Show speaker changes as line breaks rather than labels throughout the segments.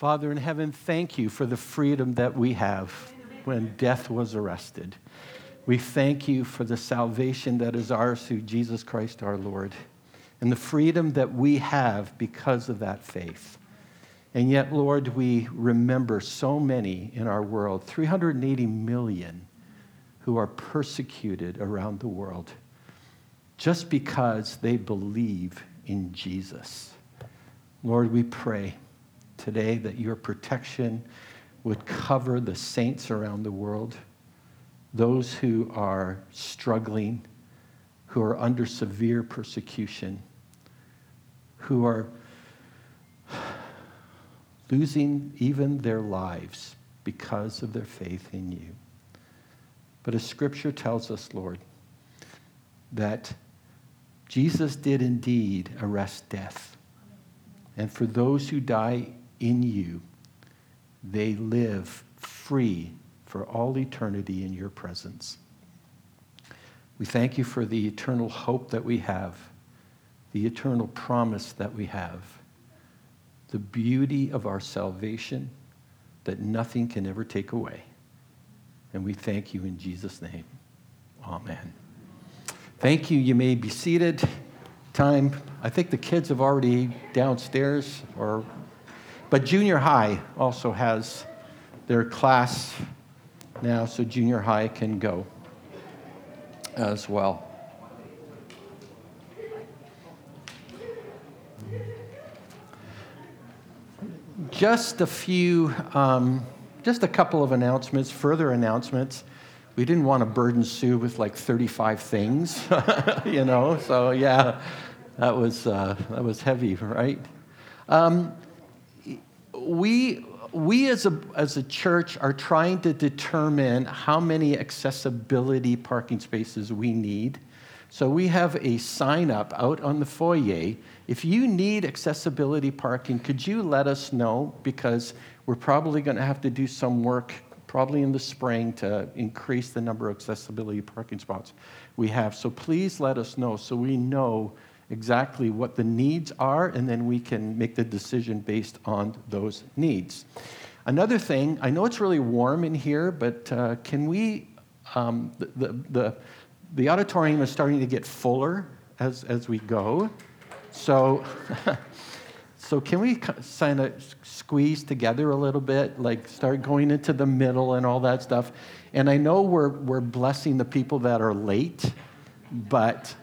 Father in heaven, thank you for the freedom that we have when death was arrested. We thank you for the salvation that is ours through Jesus Christ our Lord, and the freedom that we have because of that faith. And yet, Lord, we remember so many in our world, 380 million, who are persecuted around the world just because they believe in Jesus. Lord, we pray today that your protection would cover the saints around the world, those who are struggling, who are under severe persecution, who are losing even their lives because of their faith in you. But as Scripture tells us, Lord, that Jesus did indeed arrest death. And for those who die in you, they live free for all eternity in your presence. We thank you for the eternal hope that we have, the eternal promise that we have, the beauty of our salvation that nothing can ever take away. And we thank you in Jesus' name. Amen. Thank you. You may be seated. Time. I think the kids have already downstairs, but junior high also has their class now, so junior high can go as well. Just a couple of announcements, further announcements. We didn't want to burden Sue with like 35 things, so yeah, that was heavy, right? We as a church are trying to determine how many accessibility parking spaces we need. So we have a sign up out on the foyer. If you need accessibility parking, could you let us know? Because we're probably going to have to do some work probably in the spring to increase the number of accessibility parking spots we have. So please let us know so we know exactly what the needs are, and then we can make the decision based on those needs. Another thing, I know it's really warm in here, but can we, the auditorium is starting to get fuller as we go. So can we kind of squeeze together a little bit, like start going into the middle and all that stuff? And I know we're blessing the people that are late, but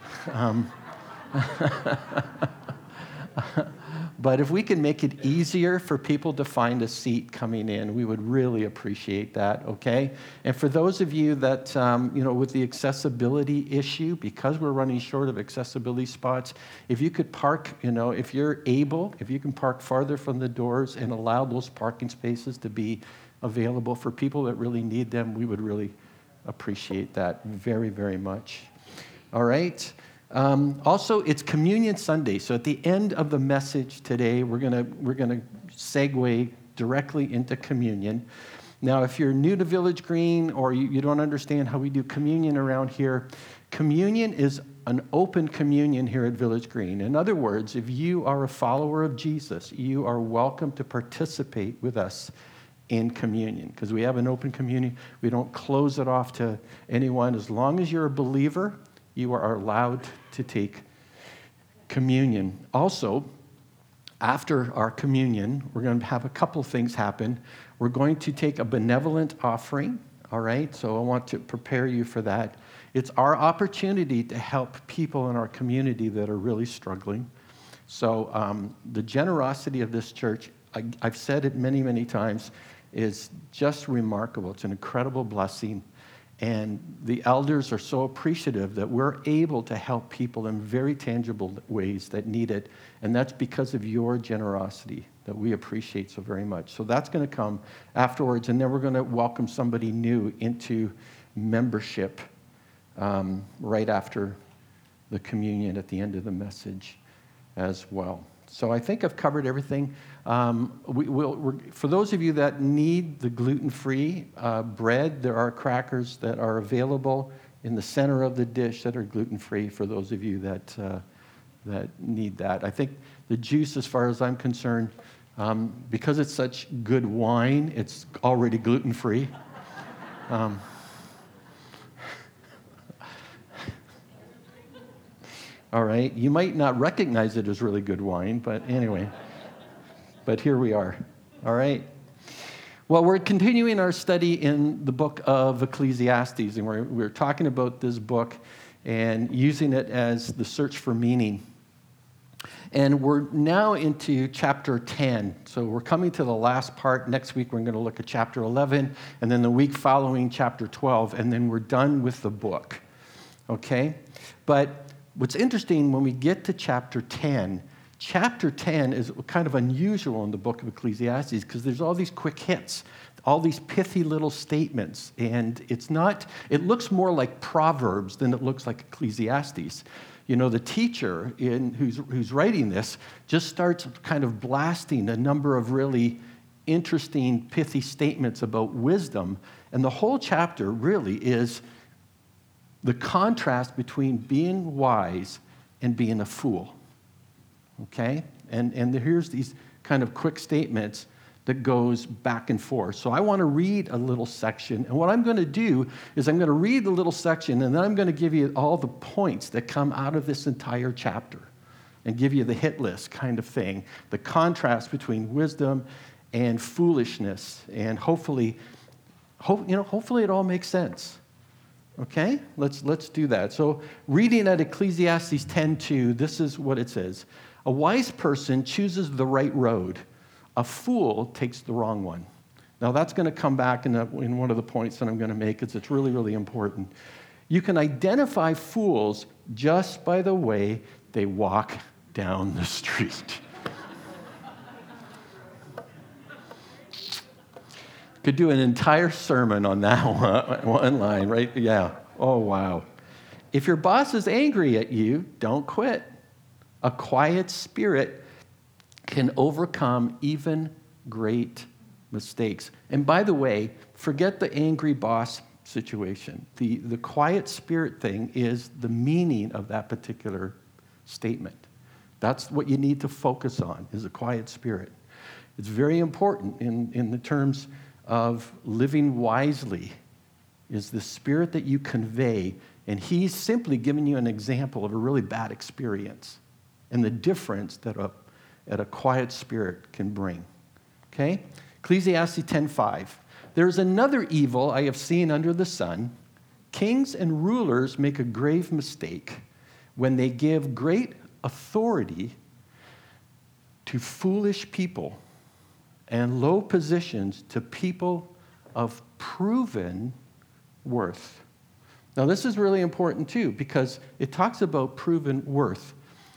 but if we can make it easier for people to find a seat coming in, we would really appreciate that, okay? And for those of you that, with the accessibility issue, because we're running short of accessibility spots, if you could park, if you're able, if you can park farther from the doors and allow those parking spaces to be available for people that really need them, we would really appreciate that very, very much. All right? Also, it's Communion Sunday, so at the end of the message today, we're gonna segue directly into communion. Now, if you're new to Village Green or you don't understand how we do communion around here, communion is an open communion here at Village Green. In other words, if you are a follower of Jesus, you are welcome to participate with us in communion, because we have an open communion. We don't close it off to anyone. As long as you're a believer, you are allowed to take communion. Also, after our communion, we're going to have a couple things happen. We're going to take a benevolent offering, all right? So I want to prepare you for that. It's our opportunity to help people in our community that are really struggling. So the generosity of this church, I've said it many, many times, is just remarkable. It's an incredible blessing. And the elders are so appreciative that we're able to help people in very tangible ways that need it. And that's because of your generosity that we appreciate so very much. So that's going to come afterwards. And then we're going to welcome somebody new into membership right after the communion at the end of the message as well. So I think I've covered everything. For those of you that need the gluten-free bread, there are crackers that are available in the center of the dish that are gluten-free for those of you that need that. I think the juice, as far as I'm concerned, Because it's such good wine, it's already gluten-free. All right, you might not recognize it as really good wine, but anyway. But here we are, all right? Well, we're continuing our study in the book of Ecclesiastes, and we're talking about this book and using it as the search for meaning. And we're now into chapter 10. So we're coming to the last part. Next week, we're going to look at chapter 11, and then the week following, chapter 12, and then we're done with the book, okay? But what's interesting, when we get to chapter 10 is kind of unusual in the book of Ecclesiastes because there's all these quick hits, all these pithy little statements, and it looks more like Proverbs than it looks like Ecclesiastes. You know, the teacher who's writing this just starts kind of blasting a number of really interesting, pithy statements about wisdom, and the whole chapter really is the contrast between being wise and being a fool. Okay? And here's these kind of quick statements that goes back and forth. So I want to read a little section, and what I'm going to do is I'm going to read the little section, and then I'm going to give you all the points that come out of this entire chapter and give you the hit list kind of thing, the contrast between wisdom and foolishness, and hopefully it all makes sense. Okay? Let's do that. So reading at Ecclesiastes 10:2, this is what it says. A wise person chooses the right road. A fool takes the wrong one. Now, that's going to come back in one of the points that I'm going to make, because it's really, really important. You can identify fools just by the way they walk down the street. Could do an entire sermon on that one line, right? Yeah. Oh, wow. If your boss is angry at you, don't quit. A quiet spirit can overcome even great mistakes. And by the way, forget the angry boss situation. The quiet spirit thing is the meaning of that particular statement. That's what you need to focus on, is a quiet spirit. It's very important in the terms of living wisely, is the spirit that you convey. And he's simply giving you an example of a really bad experience and the difference that a quiet spirit can bring. Okay? Ecclesiastes 10:5. There's another evil I have seen under the sun. Kings and rulers make a grave mistake when they give great authority to foolish people and low positions to people of proven worth. Now, this is really important too, because it talks about proven worth.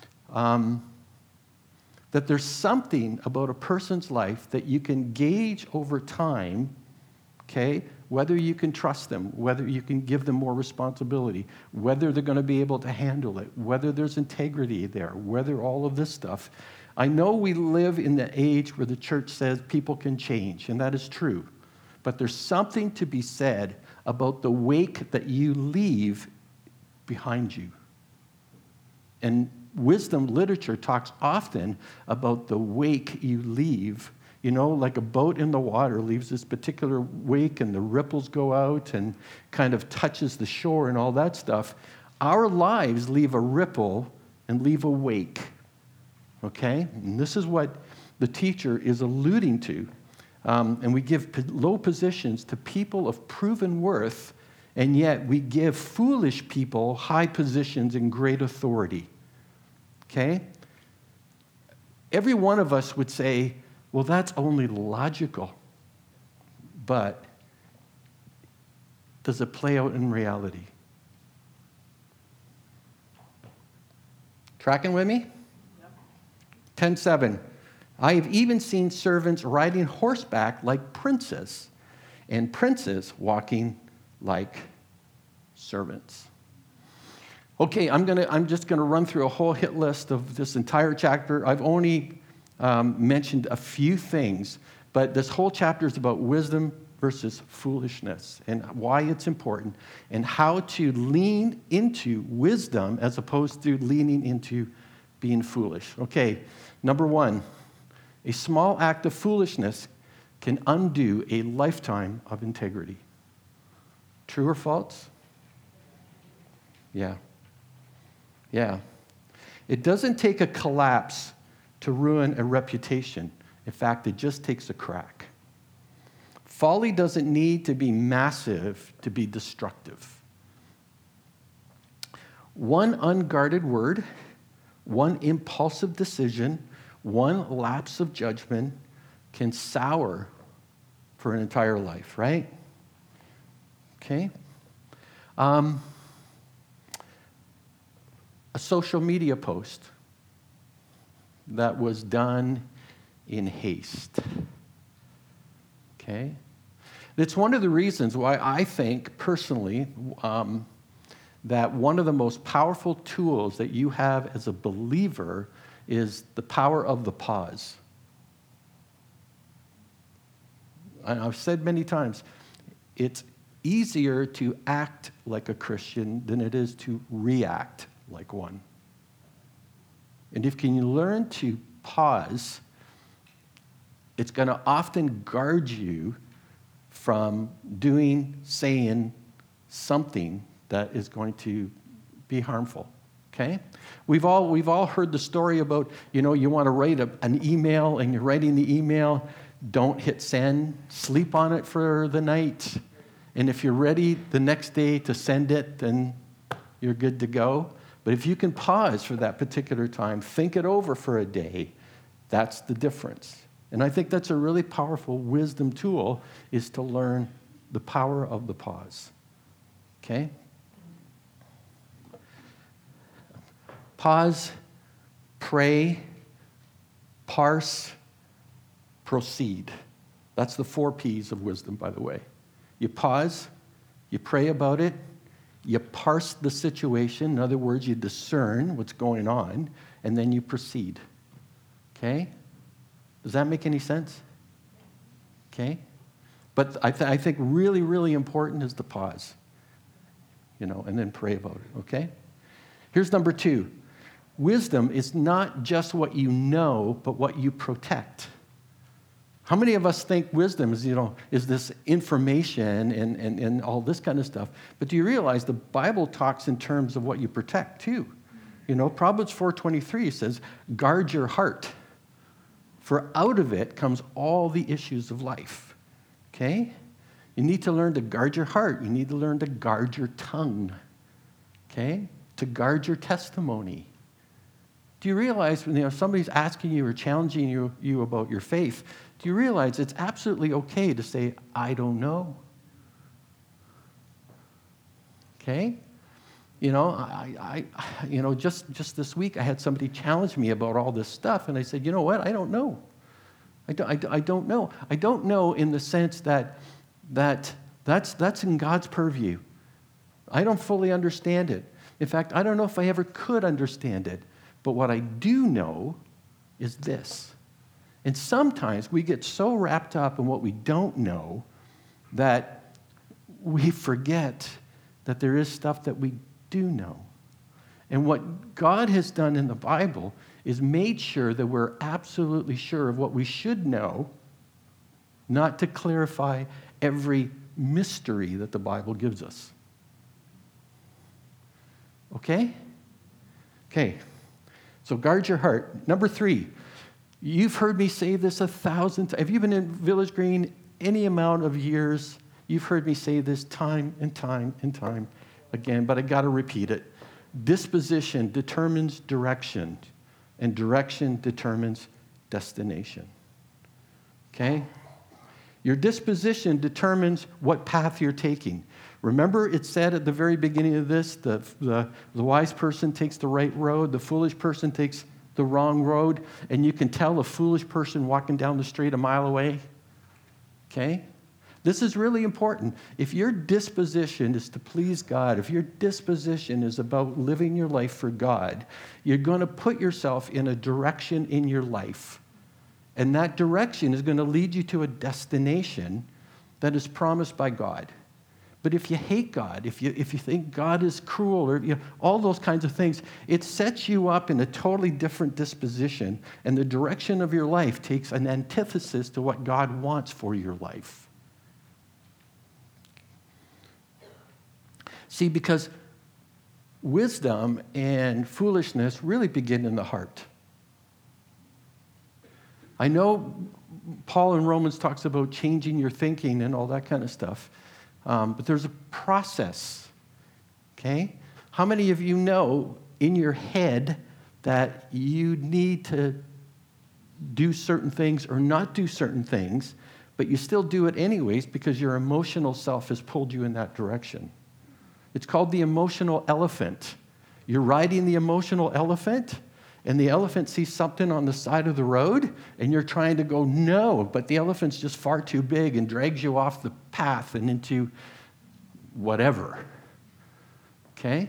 That there's something about a person's life that you can gauge over time, okay, whether you can trust them, whether you can give them more responsibility, whether they're going to be able to handle it, whether there's integrity there, whether all of this stuff. I know we live in the age where the church says people can change, and that is true. But there's something to be said about the wake that you leave behind you. And wisdom literature talks often about the wake you leave. You know, like a boat in the water leaves this particular wake, and the ripples go out and kind of touches the shore and all that stuff. Our lives leave a ripple and leave a wake. Okay? And this is what the teacher is alluding to. And we give low positions to people of proven worth, and yet we give foolish people high positions and great authority. Okay? Every one of us would say, well, that's only logical. But does it play out in reality? Tracking with me? Yep. 10:7. I have even seen servants riding horseback like princes, and princes walking like servants. Okay, I'm just going to run through a whole hit list of this entire chapter. I've only mentioned a few things, but this whole chapter is about wisdom versus foolishness and why it's important and how to lean into wisdom as opposed to leaning into being foolish. Okay, number one, A small act of foolishness can undo a lifetime of integrity. True or false? Yeah. Yeah. It doesn't take a collapse to ruin a reputation. In fact, it just takes a crack. Folly doesn't need to be massive to be destructive. One unguarded word, one impulsive decision, one lapse of judgment can sour for an entire life, right? Okay? A social media post that was done in haste. Okay? It's one of the reasons why I think, personally, that one of the most powerful tools that you have as a believer is the power of the pause. And I've said many times, it's easier to act like a Christian than it is to react like one. And if you can learn to pause, it's going to often guard you from saying something that is going to be harmful. Okay? We've all heard the story about, you want to write an email and you're writing the email, don't hit send, sleep on it for the night. And if you're ready the next day to send it, then you're good to go. But if you can pause for that particular time, think it over for a day, that's the difference. And I think that's a really powerful wisdom tool, is to learn the power of the pause. Okay? Pause, pray, parse, proceed. That's the 4 P's of wisdom, by the way. You pause, you pray about it, you parse the situation. In other words, you discern what's going on, and then you proceed. Okay? Does that make any sense? Okay? But I think really, really important is the pause, and then pray about it, okay? Here's number 2. Wisdom is not just what you know, but what you protect. How many of us think wisdom is this information and all this kind of stuff? But do you realize the Bible talks in terms of what you protect too? Proverbs 4:23 says, guard your heart, for out of it comes all the issues of life. Okay? You need to learn to guard your heart. You need to learn to guard your tongue. Okay? To guard your testimony. Do you realize when somebody's asking you or challenging you about your faith, do you realize it's absolutely okay to say, I don't know? Okay? Just this week I had somebody challenge me about all this stuff, and I said, you know what? I don't know. I don't know. I don't know in the sense that's in God's purview. I don't fully understand it. In fact, I don't know if I ever could understand it. But what I do know is this. And sometimes we get so wrapped up in what we don't know that we forget that there is stuff that we do know. And what God has done in the Bible is made sure that we're absolutely sure of what we should know, not to clarify every mystery that the Bible gives us. Okay? Okay. So guard your heart. Number 3, you've heard me say this 1,000 times. Have you been in Village Green any amount of years? You've heard me say this time and time and time again, but I got to repeat it. Disposition determines direction, and direction determines destination. Okay? Your disposition determines what path you're taking. Remember, it said at the very beginning of this, the wise person takes the right road, the foolish person takes the wrong road, and you can tell a foolish person walking down the street a mile away. Okay? This is really important. If your disposition is to please God, if your disposition is about living your life for God, you're going to put yourself in a direction in your life. And that direction is going to lead you to a destination that is promised by God. But if you hate God, if you think God is cruel, or all those kinds of things, it sets you up in a totally different disposition, and the direction of your life takes an antithesis to what God wants for your life. See, because wisdom and foolishness really begin in the heart. I know Paul in Romans talks about changing your thinking and all that kind of stuff. But there's a process, okay? How many of you know in your head that you need to do certain things or not do certain things, but you still do it anyways because your emotional self has pulled you in that direction? It's called the emotional elephant. You're riding the emotional elephant, and the elephant sees something on the side of the road, and you're trying to go, no, but the elephant's just far too big and drags you off the path and into whatever. Okay?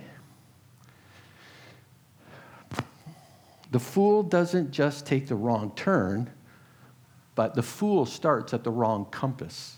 The fool doesn't just take the wrong turn, but the fool starts at the wrong compass.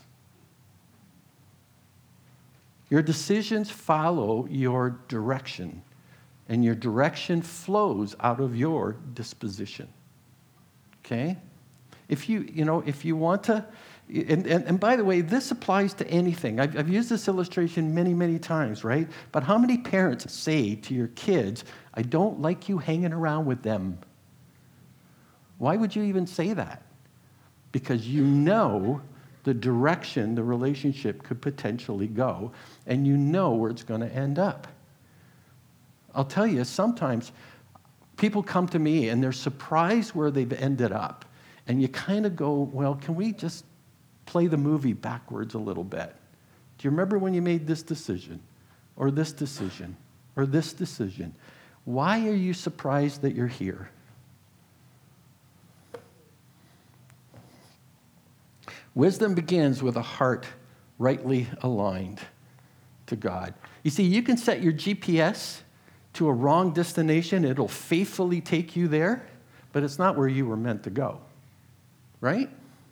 Your decisions follow your direction, and your direction flows out of your disposition. Okay? If you want to, and by the way, this applies to anything. I've used this illustration many, many times, right? But how many parents say to your kids, I don't like you hanging around with them? Why would you even say that? Because you know the direction the relationship could potentially go, and you know where it's going to end up. I'll tell you, sometimes people come to me and they're surprised where they've ended up. And you kind of go, well, can we just play the movie backwards a little bit? Do you remember when you made this decision, or this decision, or this decision? Why are you surprised that you're here? Wisdom begins with a heart rightly aligned to God. You see, you can set your GPS to a wrong destination. It'll faithfully take you there, but it's not where you were meant to go. Right?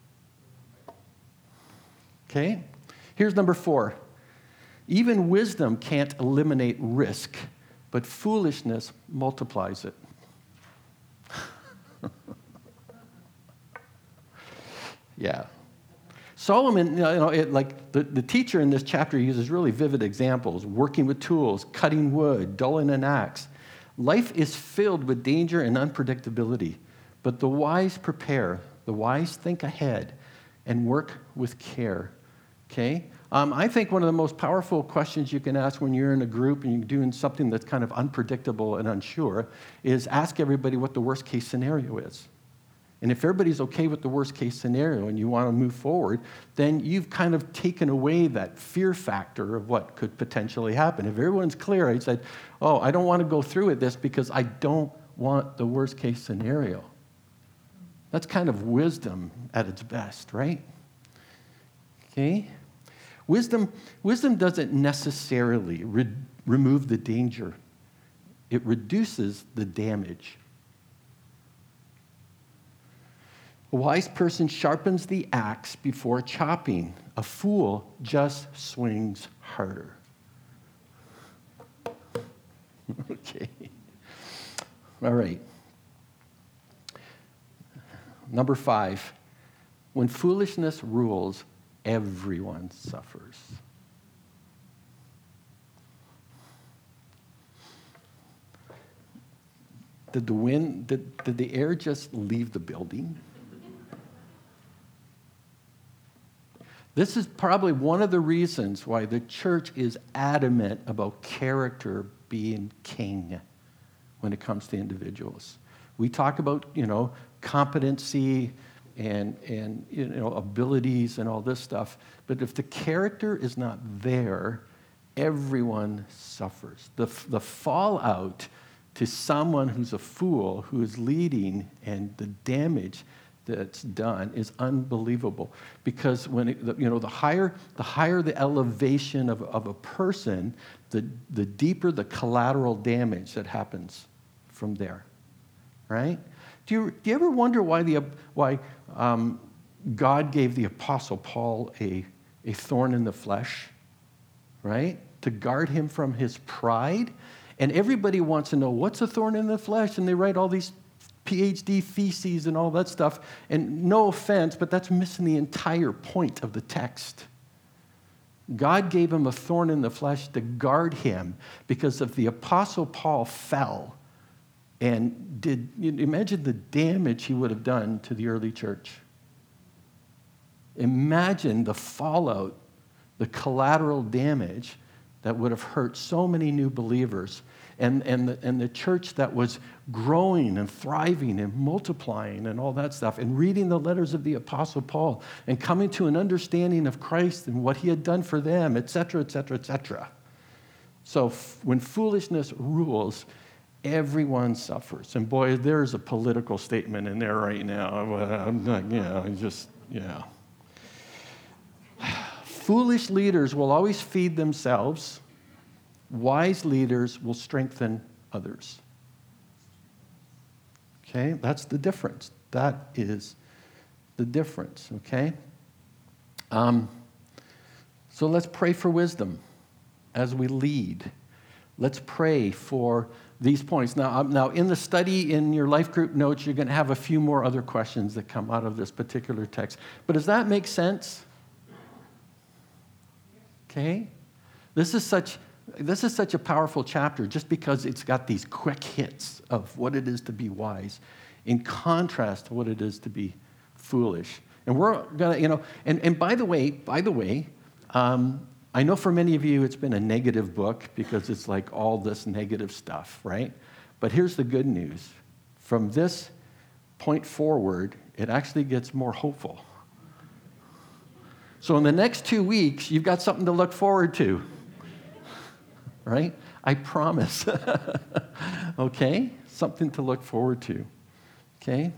Okay? Here's number 4. Even wisdom can't eliminate risk, but foolishness multiplies it. Yeah. Solomon, the teacher in this chapter uses really vivid examples: working with tools, cutting wood, dulling an axe. Life is filled with danger and unpredictability, but the wise prepare, the wise think ahead, and work with care. Okay? I think one of the most powerful questions you can ask when you're in a group and you're doing something that's kind of unpredictable and unsure is ask everybody what the worst case scenario is. And if everybody's okay with the worst case scenario and you want to move forward, then you've kind of taken away that fear factor of what could potentially happen. If everyone's clear, I said, oh, I don't want to go through with this because I don't want the worst case scenario. That's kind of wisdom at its best, right? Okay? Wisdom doesn't necessarily remove the danger. It reduces the damage. A wise person sharpens the axe before chopping. A fool just swings harder. Okay. All right. Number 5. When foolishness rules, everyone suffers. Did the air just leave the building? This is probably one of the reasons why the church is adamant about character being king when it comes to individuals. We talk about, competency and abilities and all this stuff, but if the character is not there, everyone suffers. The fallout to someone who's a fool, who is leading, and the damage that's done is unbelievable, because when the higher the elevation of a person, the deeper the collateral damage that happens from there, right? Do you ever wonder why God gave the Apostle Paul a thorn in the flesh? right? To guard him from his pride. And everybody wants to know, what's a thorn in the flesh? And they write all these PhD theses and all that stuff. And no offense, but that's missing the entire point of the text. God gave him a thorn in the flesh to guard him because if the Apostle Paul fell and imagine the damage he would have done to the early church. Imagine the fallout, the collateral damage that would have hurt so many new believers and the church that was growing and thriving and multiplying and all that stuff, and reading the letters of the Apostle Paul and coming to an understanding of Christ and what he had done for them, etc., etc., etc. So when foolishness rules, everyone suffers. And boy, there's a political statement in there right now. I'm like, Foolish leaders will always feed themselves. Wise leaders will strengthen others. Okay, that's the difference. That is the difference, okay? So let's pray for wisdom as we lead. Let's pray for these points. Now, in the study, in your life group notes, you're going to have a few more other questions that come out of this particular text. But does that make sense? Okay? This is such a powerful chapter just because it's got these quick hits of what it is to be wise in contrast to what it is to be foolish. And we're going to, and by the way, I know for many of you it's been a negative book because it's like all this negative stuff, right? But here's the good news. From this point forward, it actually gets more hopeful. So in the next 2 weeks, you've got something to look forward to, right? I promise. Okay? Something to look forward to. Okay?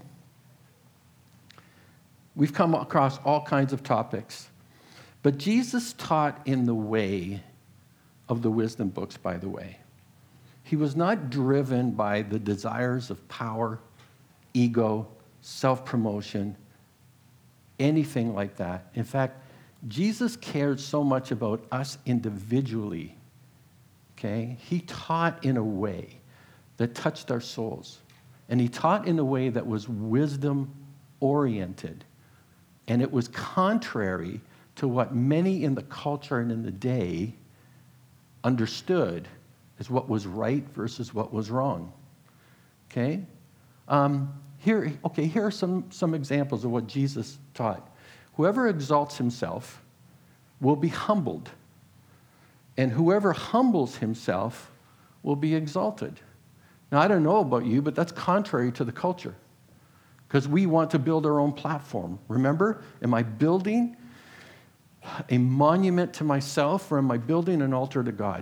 We've come across all kinds of topics. But Jesus taught in the way of the wisdom books, by the way. He was not driven by the desires of power, ego, self-promotion, anything like that. In fact, Jesus cared so much about us individually, okay? He taught in a way that touched our souls. And he taught in a way that was wisdom-oriented. And it was contrary to what many in the culture and in the day understood as what was right versus what was wrong. Okay? Here are some examples of what Jesus taught. Whoever exalts himself will be humbled, and whoever humbles himself will be exalted. Now, I don't know about you, but that's contrary to the culture because we want to build our own platform. Remember, am I building a monument to myself, or am I building an altar to God?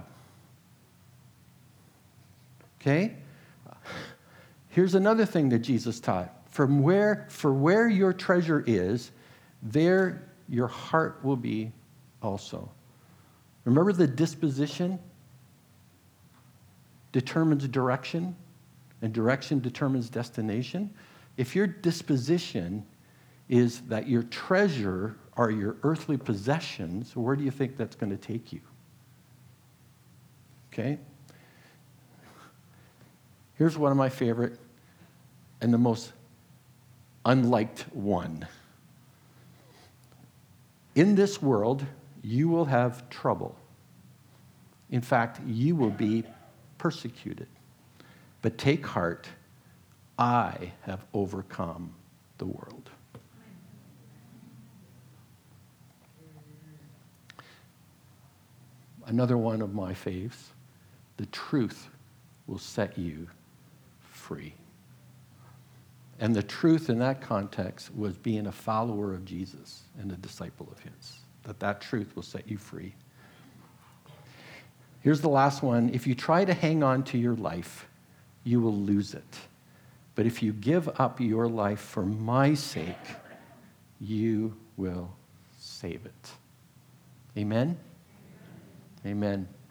Okay? Here's another thing that Jesus taught. For where your treasure is, there your heart will be also. Remember, the disposition determines direction, and direction determines destination. If your disposition is that your treasure are your earthly possessions, where do you think that's going to take you? Okay? Here's one of my favorite and the most unliked one. In this world, you will have trouble. In fact, you will be persecuted. But take heart, I have overcome the world. Another one of my faves, the truth will set you free. And the truth in that context was being a follower of Jesus and a disciple of his, that truth will set you free. Here's the last one. If you try to hang on to your life, you will lose it. But if you give up your life for my sake, you will save it. Amen? Amen.